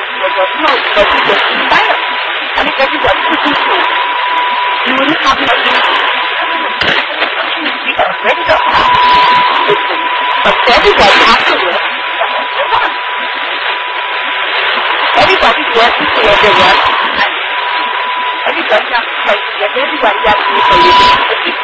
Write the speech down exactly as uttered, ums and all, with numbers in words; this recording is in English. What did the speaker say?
no, but you just inspire. I mean, everybody is equal. You wouldn't have no we already don't have but everybody has to work for everyone. Everybody's working for everyone, and everybody has to try to get everybody has to do for you.